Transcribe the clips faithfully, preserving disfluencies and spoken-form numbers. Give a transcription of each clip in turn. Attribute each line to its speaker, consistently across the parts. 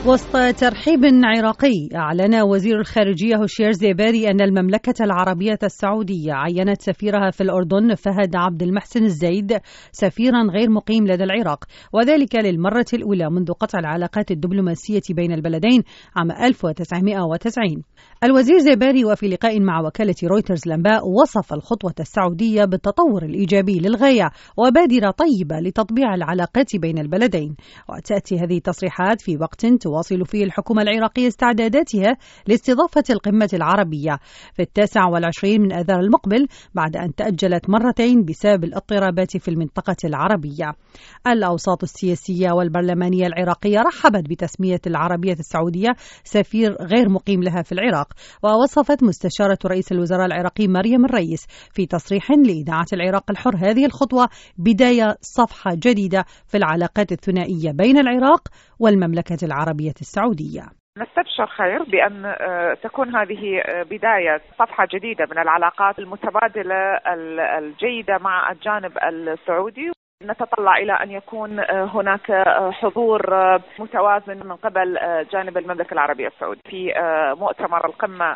Speaker 1: وسط ترحيب عراقي، أعلن وزير الخارجية هوشيار زيباري أن المملكة العربية السعودية عينت سفيرها في الأردن فهد عبد المحسن الزايد سفيرا غير مقيم لدى العراق، وذلك للمرة الأولى منذ قطع العلاقات الدبلوماسية بين البلدين عام ألف وتسعمائة وتسعين. الوزير زيباري وفي لقاء مع وكالة رويترز الأنباء وصف الخطوة السعودية بالتطور الإيجابي للغاية وبادرة طيبة لتطبيع العلاقات بين البلدين. وتأتي هذه التصريحات في وقت تواصل فيه الحكومة العراقية استعداداتها لاستضافة القمة العربية في التاسع والعشرين من آذار المقبل، بعد أن تأجلت مرتين بسبب الاضطرابات في المنطقة العربية. الأوساط السياسية والبرلمانية العراقية رحبت بتسمية العربية السعودية سفير غير مقيم لها في العراق، ووصفت مستشارة رئيس الوزراء العراقي مريم الرئيس في تصريح لإذاعة العراق الحر هذه الخطوة بداية صفحة جديدة في العلاقات الثنائية بين العراق والمملكة العربية السعودية.
Speaker 2: نستبشر خير بأن تكون هذه بداية صفحة جديدة من العلاقات المتبادلة الجيدة مع الجانب السعودي. نتطلع إلى أن يكون هناك حضور متوازن من قبل جانب المملكة العربية السعودية في مؤتمر القمة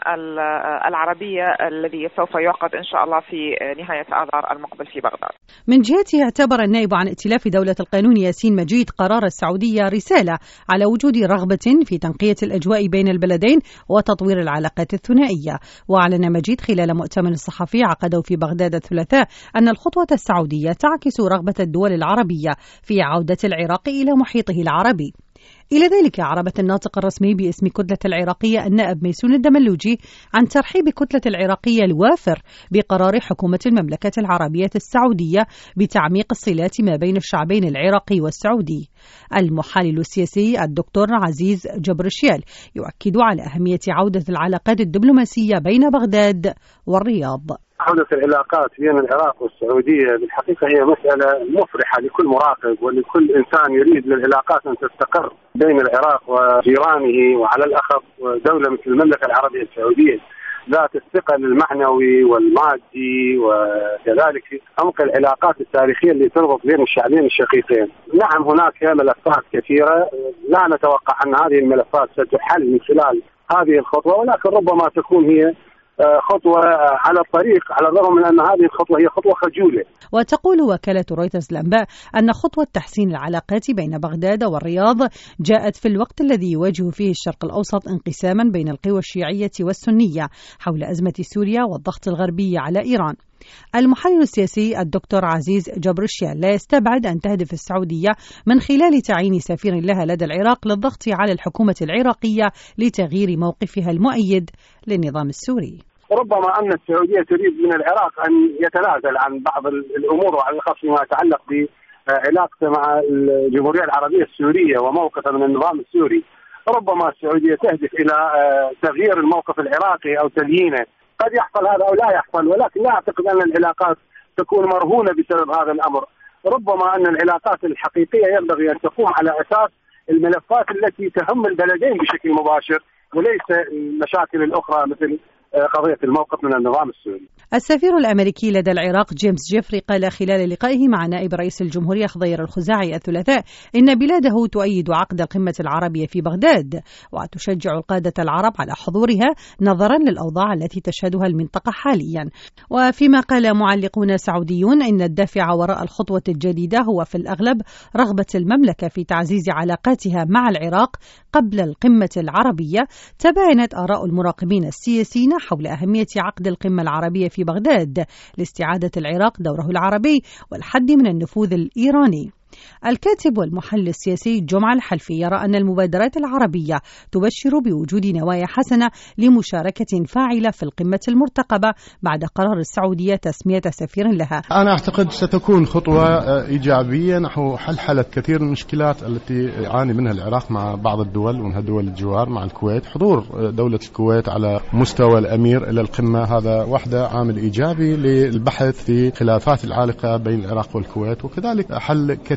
Speaker 2: العربية الذي سوف يعقد إن شاء الله في نهاية آذار المقبل في بغداد.
Speaker 1: من جهته اعتبر النائب عن ائتلاف دولة القانون ياسين مجيد قرار السعودية رسالة على وجود رغبة في تنقية الأجواء بين البلدين وتطوير العلاقات الثنائية. وأعلن مجيد خلال مؤتمر صحفي عقده في بغداد الثلاثاء أن الخطوة السعودية تعكس رغبة الدول العربية في عودة العراق إلى محيطه العربي. إلى ذلك أعربت الناطق الرسمي باسم كتلة العراقية النائب ميسون الدملوجي عن ترحيب كتلة العراقية الوافر بقرار حكومة المملكة العربية السعودية بتعميق الصلات ما بين الشعبين العراقي والسعودي. المحلل السياسي الدكتور عزيز جبرشيال يؤكد على أهمية عودة العلاقات الدبلوماسية بين بغداد والرياض.
Speaker 3: عودة العلاقات بين العراق والسعودية بالحقيقة هي مسألة مفرحة لكل مراقب ولكل إنسان يريد للعلاقات أن تستقر بين العراق وجيرانه، وعلى الأخص دولة مثل المملكة العربية السعودية ذات الثقل المعنوي والمادي وكذلك عمق العلاقات التاريخية اللي تربط بين الشعبين الشقيقين. نعم هناك ملفات كثيرة لا نتوقع أن هذه الملفات ستحل من خلال هذه الخطوة، ولكن ربما تكون هي خطوة على الطريق، على الرغم من أن هذه الخطوة هي خطوة خجولة.
Speaker 1: وتقول وكالة رويترز الأنباء أن خطوة تحسين العلاقات بين بغداد والرياض جاءت في الوقت الذي يواجه فيه الشرق الأوسط انقساما بين القوى الشيعية والسنية حول أزمة سوريا والضغط الغربي على إيران. المحلل السياسي الدكتور عزيز جبرشيال لا يستبعد أن تهدف السعودية من خلال تعيين سفير لها لدى العراق للضغط على الحكومة العراقية لتغيير موقفها المؤيد للنظام السوري.
Speaker 3: ربما أن السعودية تريد من العراق أن يتنازل عن بعض الأمور، وعلى الخاص ما يتعلق بعلاقته مع الجمهورية العربية السورية وموقفه من النظام السوري. ربما السعودية تهدف إلى تغيير الموقف العراقي أو تليينه. قد يحصل هذا أو لا يحصل، ولكن لا أعتقد أن العلاقات تكون مرهونة بسبب هذا الأمر. ربما أن العلاقات الحقيقية ينبغي أن تقوم على أساس الملفات التي تهم البلدين بشكل مباشر، وليس المشاكل الأخرى مثل قضية الموقف من النظام السوري.
Speaker 1: السفير الأمريكي لدى العراق جيمس جيفري قال خلال لقائه مع نائب رئيس الجمهورية خضير الخزاعي الثلاثاء إن بلاده تؤيد عقد القمة العربية في بغداد وتشجع القادة العرب على حضورها نظرا للأوضاع التي تشهدها المنطقة حاليا. وفيما قال معلقون سعوديون إن الدافع وراء الخطوة الجديدة هو في الأغلب رغبة المملكة في تعزيز علاقاتها مع العراق قبل القمة العربية، تباينت آراء المراقبين السياسيين حول أهمية عقد القمة العربية في بغداد لاستعادة العراق دوره العربي والحد من النفوذ الإيراني. الكاتب والمحلل السياسي جمعة الحلفي يرى أن المبادرات العربية تبشر بوجود نوايا حسنة لمشاركة فاعلة في القمة المرتقبة بعد قرار السعودية تسمية سفير لها.
Speaker 4: أنا أعتقد ستكون خطوة إيجابية نحو حل كثير من المشكلات التي يعاني منها العراق مع بعض الدول ومنها دول الجوار مع الكويت. حضور دولة الكويت على مستوى الأمير إلى القمة هذا واحدة عامل إيجابي للبحث في خلافات العالقة بين العراق والكويت، وكذلك حل كثير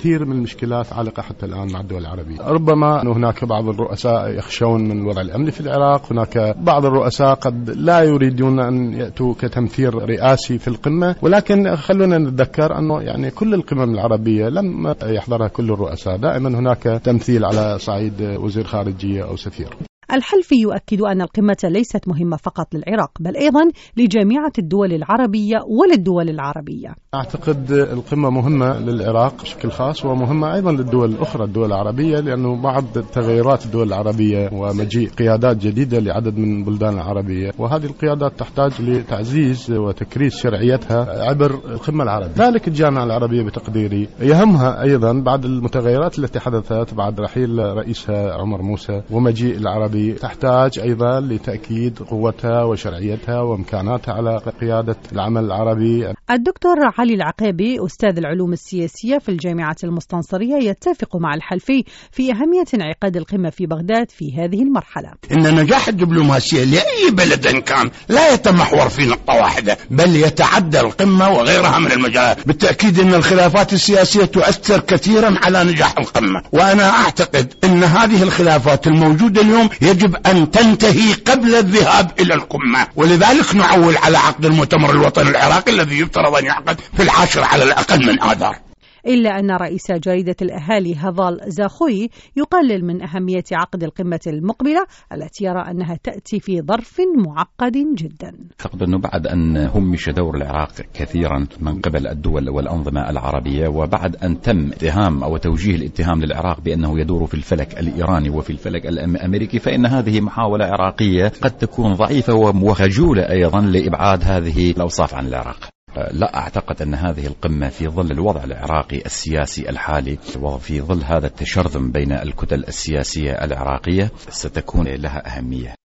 Speaker 4: كثير من المشكلات عالقة حتى الآن مع الدول العربية. ربما أن هناك بعض الرؤساء يخشون من الوضع الأمني في العراق، هناك بعض الرؤساء قد لا يريدون أن يأتوا كتمثيل رئاسي في القمة، ولكن خلونا نتذكر أنه يعني كل القمم العربية لم يحضرها كل الرؤساء، دائما هناك تمثيل على صعيد وزير خارجية أو سفير.
Speaker 1: الحلفي يؤكد أن القمة ليست مهمة فقط للعراق بل أيضا لجامعة الدول العربية وللدول العربية.
Speaker 4: أعتقد القمة مهمة للعراق بشكل خاص ومهمة أيضا للدول الأخرى الدول العربية، لأنه بعض تغيرات الدول العربية ومجيء قيادات جديدة لعدد من البلدان العربية، وهذه القيادات تحتاج لتعزيز وتكريس شرعيتها عبر القمة العربية. ذلك الجامعة العربية بتقديري يهمها أيضا بعد المتغيرات التي حدثت بعد رحيل رئيسها عمر موسى ومجيء العربي، تحتاج أيضا لتأكيد قوتها وشرعيتها وإمكاناتها على قيادة العمل العربي.
Speaker 1: الدكتور علي العقيبي أستاذ العلوم السياسية في الجامعة المستنصرية يتفق مع الحلفي في أهمية انعقاد القمة في بغداد في هذه المرحلة.
Speaker 5: إن نجاح الدبلوماسية لأي بلد كان لا يتمحور في نقطة واحدة بل يتعدى القمة وغيرها من المجالات. بالتأكيد أن الخلافات السياسية تؤثر كثيرا على نجاح القمة، وأنا أعتقد أن هذه الخلافات الموجودة اليوم يجب أن تنتهي قبل الذهاب إلى القمة، ولذلك نعول على عقد المؤتمر الوطني العراقي الذي يفترض أن يعقد في العاشر على الأقل من آذار.
Speaker 1: إلا أن رئيس جريدة الأهالي هضال زاخوي يقلل من أهمية عقد القمة المقبلة التي يرى أنها تأتي في ظرف معقد جدا.
Speaker 6: أعتقد أنه بعد أن همش دور العراق كثيرا من قبل الدول والأنظمة العربية، وبعد أن تم اتهام أو توجيه الاتهام للعراق بأنه يدور في الفلك الإيراني وفي الفلك الأمريكي، فإن هذه محاولة عراقية قد تكون ضعيفة وخجولة أيضا لإبعاد هذه الأوصاف عن العراق. لا أعتقد أن هذه القمة في ظل الوضع العراقي السياسي الحالي وفي ظل هذا التشرذم بين الكتل السياسية العراقية ستكون لها أهمية.